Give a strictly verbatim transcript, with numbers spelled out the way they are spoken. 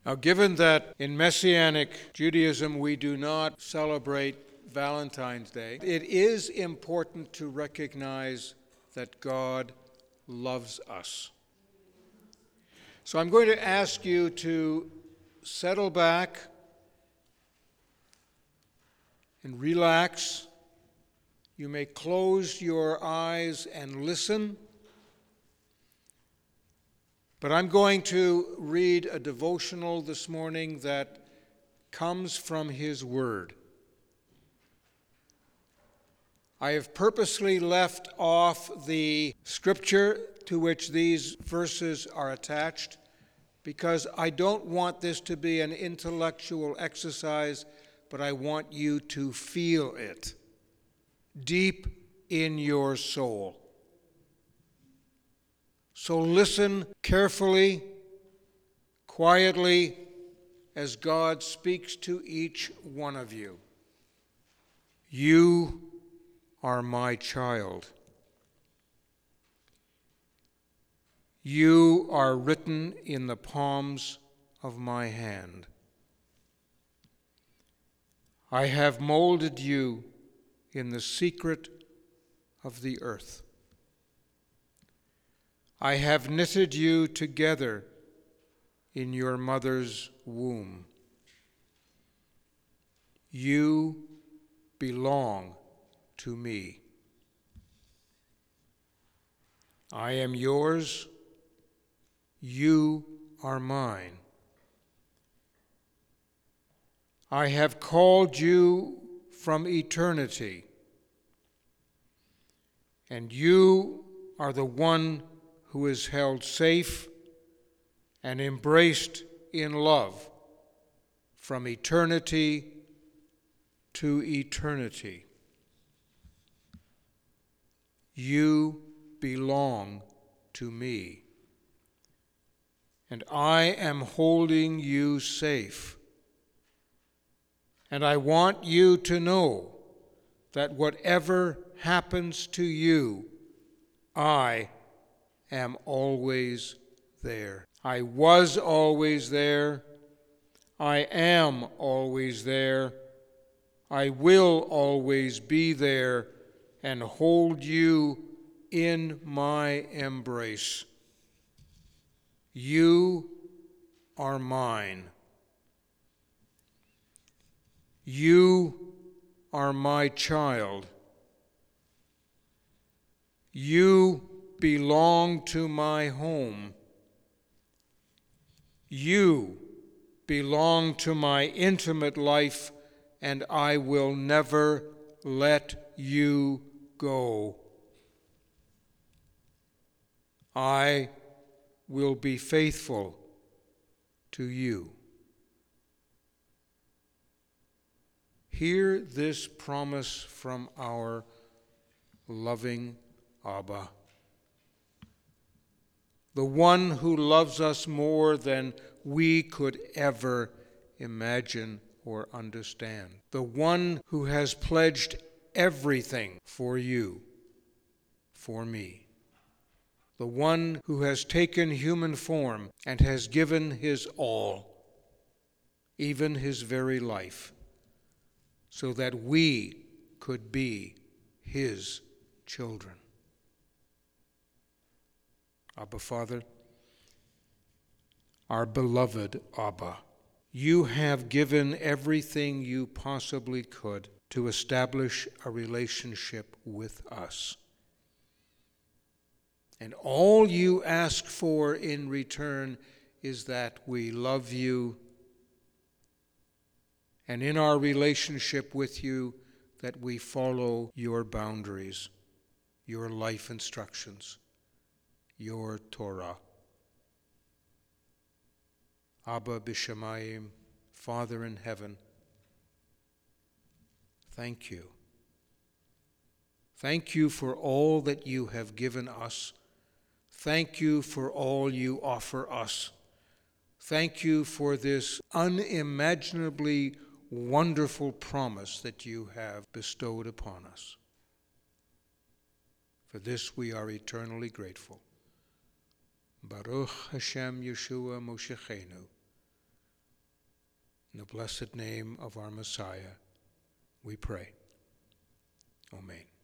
Now, given that in Messianic Judaism we do not celebrate Valentine's Day, it is important to recognize that God loves us. So I'm going to ask you to settle back and relax. You may close your eyes and listen. But I'm going to read a devotional this morning that comes from His Word. I have purposely left off the scripture to which these verses are attached because I don't want this to be an intellectual exercise, but I want you to feel it deep in your soul. So listen carefully, quietly, as God speaks to each one of you. You are my child. You are written in the palms of my hand. I have molded you in the secret of the earth. I have knitted you together in your mother's womb. You belong to me. I am yours. You are mine. I have called you from eternity, and you are the one who is held safe and embraced in love from eternity to eternity. You belong to me, and I am holding you safe. And I want you to know that whatever happens to you, I am always there. I was always there. I am always there. I will always be there and hold you in my embrace. You are mine. You are my child. You belong to my home. You belong to my intimate life, and I will never let you go. I will be faithful to you. Hear this promise from our loving Abba, the one who loves us more than we could ever imagine or understand, the one who has pledged everything for you, for me, the one who has taken human form and has given his all, even his very life, so that we could be his children. Abba, Father, our beloved Abba, you have given everything you possibly could to establish a relationship with us. And all you ask for in return is that we love you, and in our relationship with you, that we follow your boundaries, your life instructions, your Torah. Abba B'Shamayim, Father in heaven, thank you. Thank you for all that you have given us. Thank you for all you offer us. Thank you for this unimaginably wonderful promise that you have bestowed upon us. For this we are eternally grateful. Baruch Hashem Yeshua Moshichenu, In the blessed name of our Messiah, we pray. Amen.